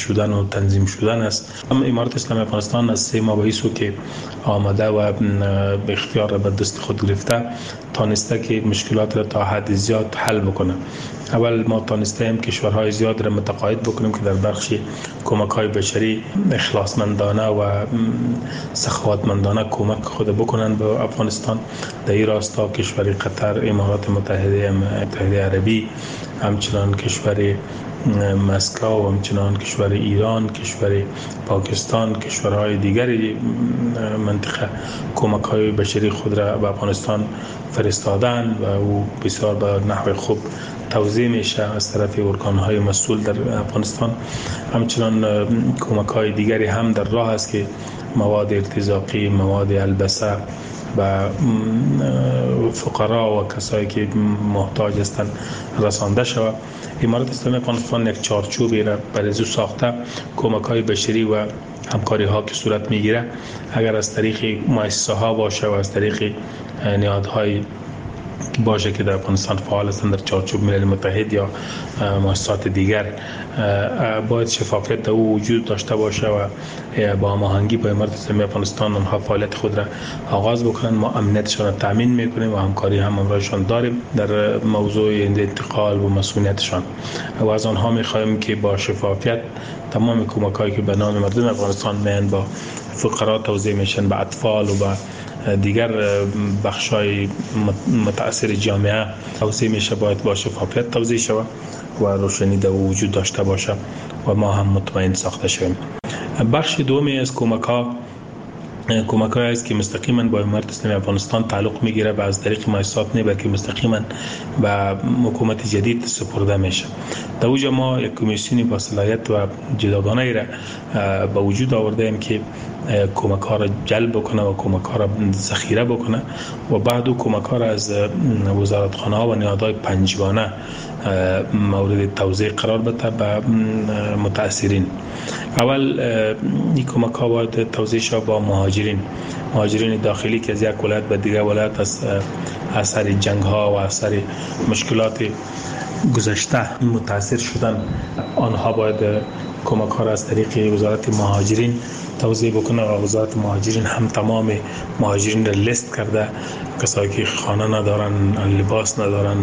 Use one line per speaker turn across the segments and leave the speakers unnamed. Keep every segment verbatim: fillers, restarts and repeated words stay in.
شدن و تنظیم شدن است. اما امارت اسلامی افغانستان از سه ماه بیسو که آمده و به اختیار به دست خود گرفته تانسته که مشکلات را تا حد زیاد حل بکنه. اول ما تانستیم کشورهای زیاد را متقاعد بکنیم که در بخش کمک‌های بشری اخلاصمندانه و سخاوتمندانه کمک خود بکنند به افغانستان. در این راستا کشور قطر، امارات متحده متحده عربی، همچنان کشور مسکو و همچنان کشور ایران، کشور پاکستان، کشورهای دیگری منطقه کمک‌های بشری خود را به افغانستان فرستادن و او بسیار به نحو خوب توزیع میشه از طرف ارگان‌های مسئول در افغانستان. همچنان کمک‌های دیگری هم در راه است که مواد ارتزاقی، مواد البسه و فقرا و کسایی که محتاج هستند رسانده شود. امارت اسلامی افغانستان یک چارچوبی را برای او ساخته. کمک‌های بشری و همکاری ها که صورت میگیره اگر از طریق مؤسسه ها باشه و از طریق نهادهای باشه که در افغانستان فعال هستند در چارچوب ملل متحد یا مؤسسات دیگر، باید شفافیت او وجود داشته باشه و با هماهنگی با امارت اسلامی افغانستان آنها فعالیت خود را آغاز بکنند. ما امنیتشان را تامین میکنیم و همکاری هم همراهشان داریم در موضوع انتقال و مسئولیتشان و از آنها میخواهیم که با شفافیت تمام کمک‌هایی که به نام مردم افغانستان میان با فقرا توزیع میشن، به اطفال و به دیگر بخشای متأثر جامعه توزیع میشه، باید با شفافیت توزیع شود و روشنی در وجود داشته باشه و ما هم مطمئن ساخته شویم. بخش دومی از کمک‌ها کمک‌هایی است که مستقیما با امارت اسلامی افغانستان تعلق میگیره و از طریق مؤسسات نه بلکه مستقیما به حکومت جدید سپرده میشه. در اوجا ما یک کمیسیونی با صلاحیت و جداگانه را به وجود آورده ایم که کمک‌ها را جلب بکنه و کمک‌ها را ذخیره بکنه و بعد او کمک‌ها را از وزارتخانه‌ها و نهادهای پنجگانه مورد توزیع قرار بده به متأثرین. اول این کمک‌ها باید توزیع شود با مهاجرین مهاجرین داخلی که از یک ولایت به دیگر ولایت از اثر جنگ‌ها و اثر مشکلات گذشته متأثر شدن. آنها باید کمک‌ها را از طریق وزارت مهاجرین توزیع بکنه و وزارت مهاجرین هم تمام مهاجرین را لیست کرده، کسایی که خانه ندارن، لباس ندارن،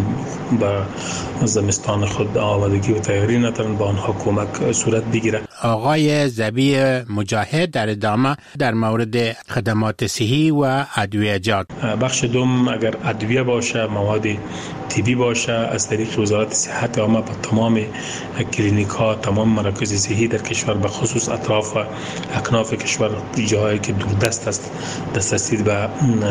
به زمستان خود آمادگی و تیاری ندارن، با آنها کمک صورت بگیره.
آقای ذبیح مجاهد در ادامه در مورد خدمات صحی و ادویه‌جات.
بخش دوم اگر ادویه باشه، مواد طبی باشه، از طریق وزارت صحت عامه با تمام کلینیک ها، تمام مراکز صحی در کشور به خصوص اطراف و اکناف کشور، جاهایی که دوردست است دسترسی به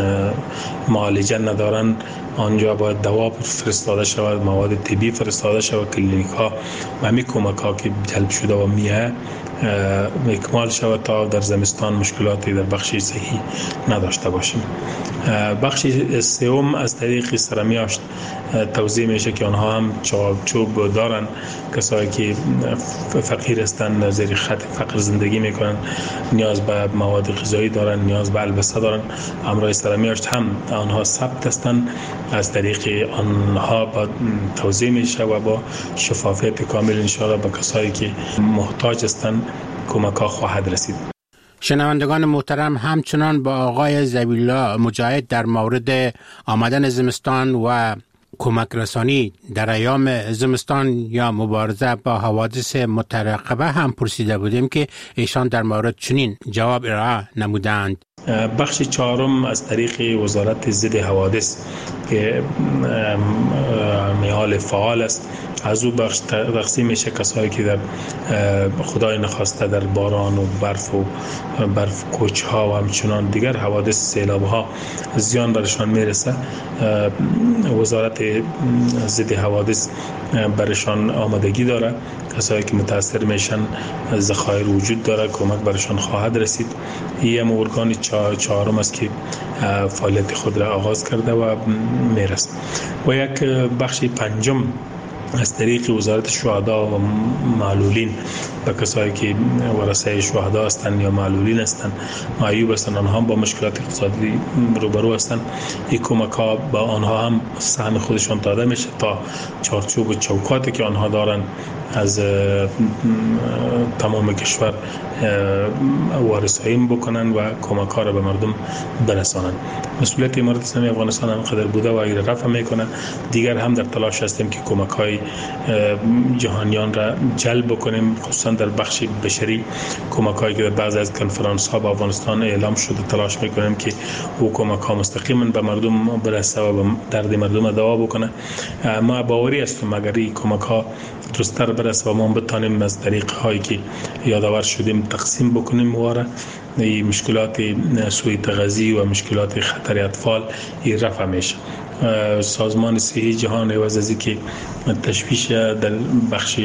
معالجه ندارن، آنجا باید دوا فرستاده شود، مواد طبی فرستاده شود، کلینیک ها و همین کمک ها که جلب شده و میه اکمال شود تا در زمستان مشکلاتی در بخش صحی نداشته باشیم. بخش سوم از طریق سرمیاشت توزیع میشه که آنها هم چوب دارن، کسایی که فقیر هستند، زیر خط فقر زندگی میکنن، نیاز به مواد غذایی دارن، نیاز به البسه دارن، همراه سرمیاشت هم آنها ثبت هستند، از طریق آنها با توزیع میشه و با شفافیت کامل ان شاء الله به کسایی که محتاج هستند کمک ها خواهد رسید.
شنوندگان محترم، همچنان با آقای ذبیح مجاهد در مورد آمدن زمستان و کمک رسانی در ایام زمستان یا مبارزه با حوادث مترقبه هم پرسیده بودیم که ایشان در مورد چنین جواب ارائه نمودند.
بخش چهارم از طریق وزارت ضد حوادث که میال فعال است، از او بخش تقسیم میشه کسایی که در خدای نخواسته در باران و برف و برف کوچ ها و همچنان دیگر حوادث سیلاب ها زیان برشان میرسه. وزارت ضد حوادث برشان آمادگی داره، کسایی که متاثر میشن ذخایر وجود داره، کمک برشان خواهد رسید. این هم ارگان چهارم است که فعالیت خود را آغاز کرده و میرسه. و یک بخش پنجم از طریق وزارت شهدا و معلولین و کسایی که ورثه شهدا هستند یا معلولین هستند، معیوب هستند، آنها هم با مشکلات اقتصادی روبرو هستند. این کمک ها با آنها هم سهم خودشان داده میشه تا چارچوب و چوکاتی که آنها دارند از تمام کشور وارسایی بکنن و کمک ها را به مردم برسانند. مسئولیت امارت اسلامی افغانستان انقدر بوده و اگر رفع میکنه، دیگر هم در تلاش هستیم که کمک های جهانیان را جلب بکنیم، خصوصا در بخش بشری. کمک هایی که در بعضی از کنفرانس ها با افغانستان اعلام شده تلاش میکنیم که او کمک ها مستقیما به مردم برسه و به درد مردم دوا بکنه. ما باوری هستیم اگر این کمک ها درست‌تر برسه و ما بتانیم از طریق هایی که یادآور شدیم تقسیم بکنیم واره، این مشکلات سوء تغذیه و مشکلات خطر اطفال این رفع میشه. سازمان صحی جهان عوض از اینکه تشویش در بخش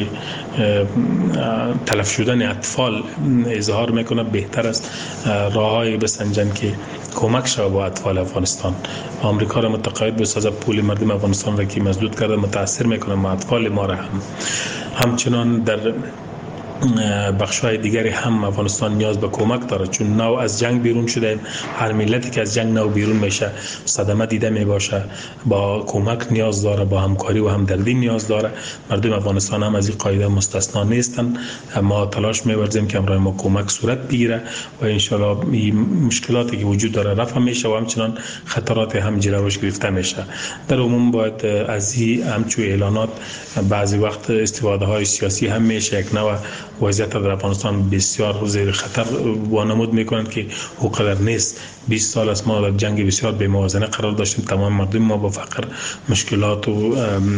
تلف شدن اطفال اظهار میکنه، بهتر است راههای بسنجن که کمک شود با اطفال افغانستان. آمریکا را متقاعد بسازه پول مردم افغانستان را که مسدود کرده متاثر میکنه، ما اطفال ما را هم همچنان در بخش‌های دیگری هم افغانستان نیاز به کمک داره، چون نو از جنگ بیرون شده. هر ملتی که از جنگ نو بیرون میشه صدمه دیده میباشه، با کمک نیاز داره، با همکاری و همدردی نیاز داره. مردم افغانستان هم از این قاعده مستثنا نیستن. ما تلاش می‌ورزیم که امروز ما کمک صورت بگیره و ان شاء الله این مشکلاتی که وجود داره رفع میشه و همچنان خطرات هم جلوش گرفته میشه. در عموم باید از این همچو اعلانات بعضی وقت استفاده های سیاسی هم میشه. یک نوع وضعیت در افغانستان بسیار زیر خطر وانمود میکنند که او قدر نیست. بیست سال است ما در جنگ بسیار بی موازنه قرار داشتیم، تمام مردم ما با فقر، مشکلات و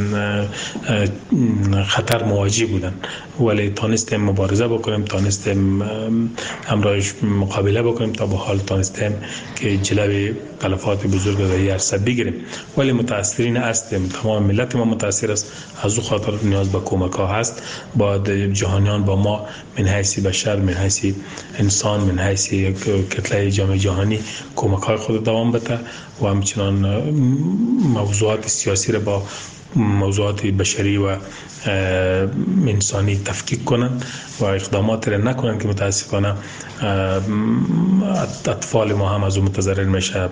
خطر مواجه بودن، ولی تانستیم مبارزه بکنیم، تانستیم همراهش مقابله بکنیم، تا به حال تانستیم که جلوی تلفات بزرگ در این عرصه بگیریم. ولی متاثرین هستیم، تمام ملت ما متاثر است. از او خاطر نیاز به کمک ها هست. باید جهانیان با ما من حیث بشر، من حیث انسان، من حیث کتله جامعه جهانی کمک های خود دوام بده و همچنان موضوعات سیاسی را با موضوعات بشری و انسانی تفکیک کنند و اقدامات را نکنند که متاسفانه اطفال ما هم از اون متضرر میشه،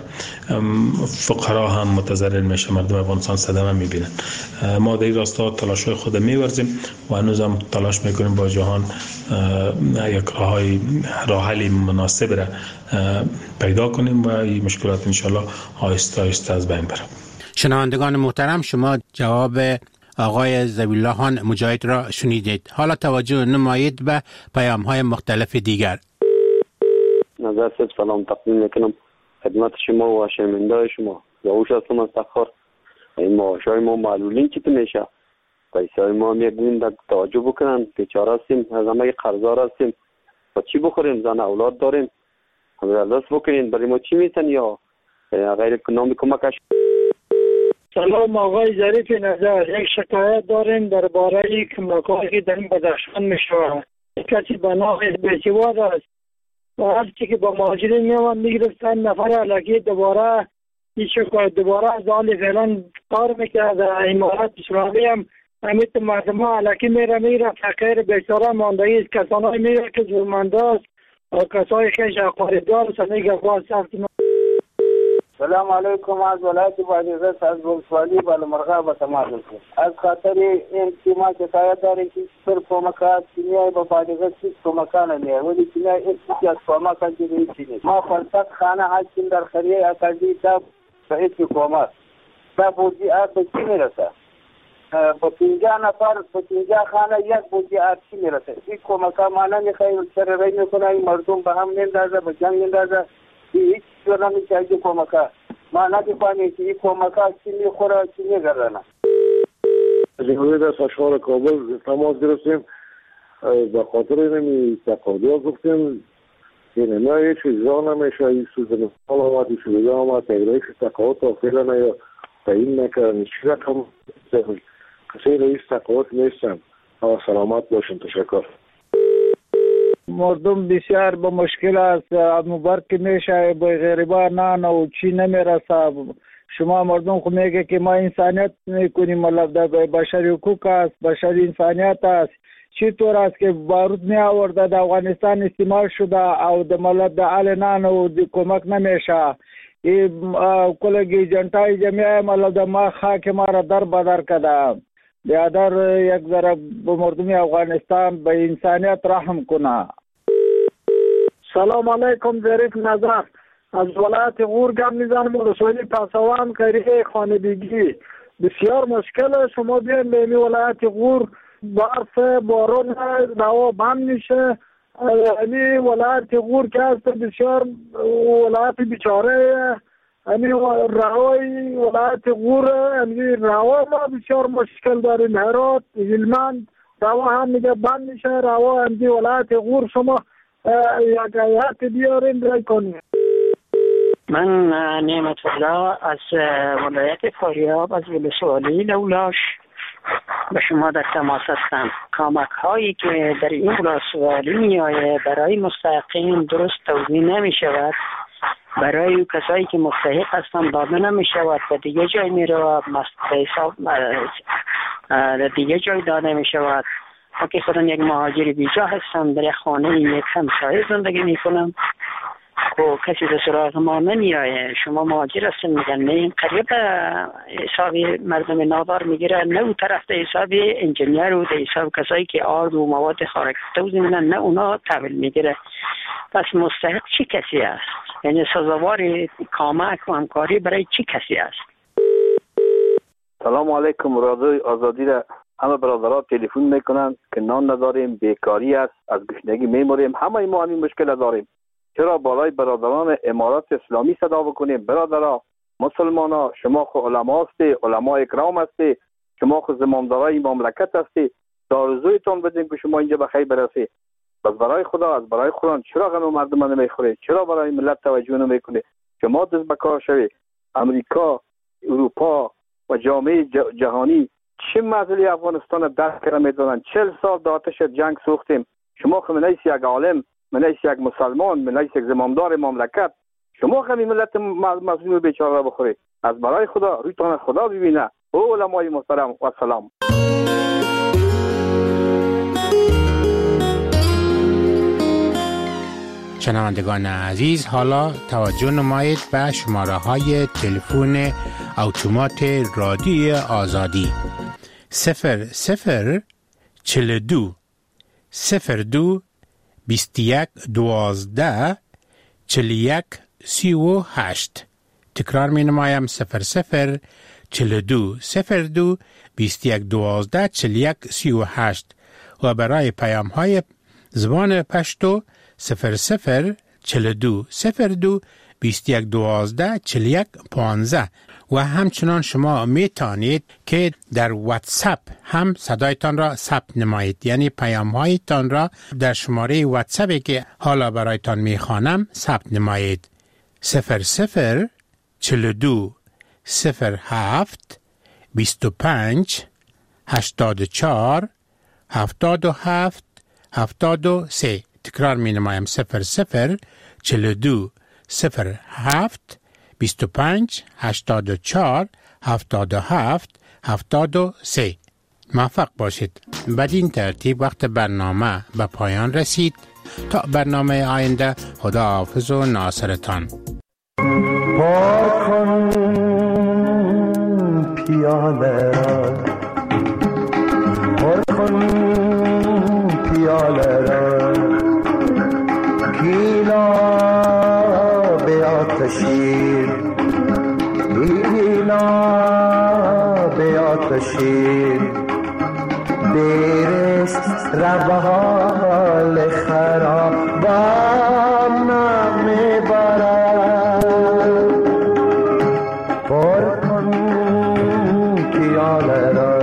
فقرا هم متضرر میشه، مردم افغانستان صدمه میبینند. ما در این راستا تلاش‌های خود میورزیم و هنوز هم تلاش میکنیم با جهان یک راهی راه حل مناسب را پیدا کنیم و این مشکلات انشالله آهسته آهسته از بین بره.
شنوندگان محترم، شما جواب آقای ذبیح الله خان مجاهد را شنیدید. حالا توجه نمایید به پیام‌های مختلف دیگر.
نظر سب سلام تقدیم میکنم خدمت شما و شنونده شما. یوش هستم از تخار. این معاشای ما معلولین چی میشه؟ پیسای ما هم یک دین توجه بکنن. بیچاره هستیم، از همه قرضدار هستیم. و چی بخوریم؟ زن اولاد داریم. دست بکنین برای ما چی میتن یا غیر نام کمکش.
سلام آقای ظریف نظر، یک شکایت داریم درباره کمک‌هایی که در این بدخشان میشود. کسی به نام بیسواد است و هر چی که با مهاجرین میومد میگرفتن نفر علاقی دوباره این شکایت دوباره از حال فعلا کار میکرد. امارت اسلامی هم امیت مردم ها علاقی میره میره فقیر بیچاره ماندهی است. کسانی میره که ظلمنده است و کسای خیش اقاردار است. میگه باز سخت.
سلام علیکم. از ولایت بادغیس از ولسوالی بالمرغا به تماس از خاطر این که ما شکایت داریم که پر کمکات کیمیایی به بادغیس هیچ کمکانه نیست، ولی کیمیایی هیچ از کمکان دیگه هیچی نیست. ما فلسفه خانه هستیم در خریه اکادی تا به هیچ کمک تا بودی آب به چی میرسه؟ با پینجا نفر با پینجا خانه یک بودی آب چی میرسه؟ این کمکا مانا میخواهی سر رای میکنه، مردم به هم نندازه، به جنگ نندازه. هیچ جور نمیشه این کمکا. ما نمی‌فهمیم که این کمکا چی میخوره چی میگردنه.
جمهوری در سشوار کابل تماس گرفتیم، به خاطر اینمی تقاضا گفتیم که نه هیچ اجرا نمیشه. این سوز نفال آمد، این شده آمد، تقریبش تقاضا تا فعلا یا تعیین نکردن. چی رقم کسی رئیس تقاضا نیستن. سلامت باشین. تشکر.
مردم بسیار با مشکل است. مبارک میشه به غریبا نه و چی نمیرسه. شما مردم خو میگه که ما انسانیت میکنیم، مطلب در بشری حقوق است، بشری انسانیت است. چطور است که بارود می آورده در افغانستان استعمال شده او در مطلب در حال نان و کمک نمیشه. این کلگی جنتای جمعه مطلب در ما خاک ما را در بدر کده. بیادر یک ذره به مردم افغانستان به انسانیت رحم کنه.
سلام علیکم. ظریف نظر از ولایت غور گم میزنم. رسولی پاسوان کریه خانگی بسیار مشکل. شما بیاین به این ولایت غور برف بارون روا بند میشه. یعنی ولایت غور که هست بسیار ولایت بیچاره. یعنی روای ولایت غور یعنی روا ما بسیار مشکل داریم. هرات هلمند روا هم میگه بند میشه. روا یعنی ولایت غور شما یک حیات بیارین رای کنیم.
من نعمت الله از ولایت فاریاب از ولسوالی لولاش به شما در تماس هستم. کمک هایی که در این ولسوالی می آید برای مستحقین درست توزیع نمی شود. برای کسایی که مستحق هستند داده نمی شود و دیگه جای می رو دیگه جای داده می شود. ما که خودم یک مهاجر بیجا هستم، در یک خانه یک همسایه زندگی می کنم و کسی در سراغ ما نمی آید. شما مهاجر هستن میگن نه این قریب حساب مردم نادار میگیره، نه اون طرف در حساب انجینیر و در حساب کسایی که آرد و مواد خارق توزیع میدن، نه اونا تحویل میگیره. پس مستحق چی کسی است؟ یعنی سزاوار کمک و همکاری برای چی کسی است؟
سلام علیکم. رادیوی آزادی را همه برادرها تلفن میکنن که نان نداریم، بیکاری است، از گشنگی میموریم. همه ما همین مشکل داریم. چرا بالای برادران امارات اسلامی صدا بکنیم؟ برادرها مسلمانا، شما خو علما هستی، علما اکرام هستی، شما خو زمامدارای مملکت هستی، آرزویتون بدیم که شما اینجا به خیر برسی. بس برای خدا، از برای قرآن چرا غم مردم نمیخوری؟ چرا برای ملت توجه نمیکنی؟ شما دست به کار شوی. امریکا، اروپا و جامعه جهانی چه مسئله افغانستان درک کرده میدونن؟ چهل سال در آتش جنگ سوختیم. شما خو منیس یک عالم، منیس یک مسلمان، منیس یک زمامدار مملکت، شما خمی ملت مظلوم بیچاره را بخورید. از برای خدا رویتان از خدا ببینه. او علمای محترم و سلام.
شنوندگان عزیز، حالا توجه نمایید به شماره های تلفن اتومات رادیو آزادی صفر صفر چل دو صفر دو بیست یک دوازده چل یک سی و هشت. تکرار می نمایم صفر صفر چل دو صفر دو بیست یک دوازده چل یک سی و هشت و برای پیام های زبان پشتو صفر صفر چل دو صفر دو بیست یک دوازده چل یک پانزده. و همچنان شما می توانید که در واتساپ هم صدایتان را ثبت نمایید، یعنی پیام هایتان را در شماره واتساپی که حالا برایتان می خوانم ثبت نمایید. صفر صفر چل دو صفر هفت بیست و پنج هشتاد و چهار هفتاد و هفت هفتاد و سه. تکرار می نمایم صفر صفر چل دو صفر هفت بیست و پنج هشتاد و چهار هفتاد و هفت هفتاد و سه. موفق باشید. بدین ترتیب وقت برنامه به پایان رسید. تا برنامه آینده، خدا حافظ و ناصرتان.
پار کن پیاله را، پر کن پیاله را، گیلا به آتشی، گیلا به آتشی، برست روال خرابان میبرد. پر کن پیاله را،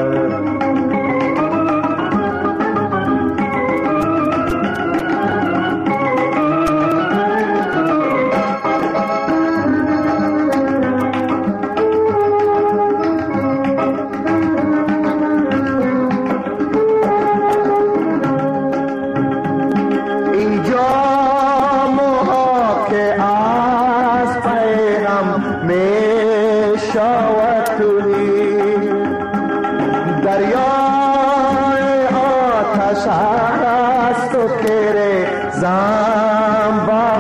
ای جان زنبار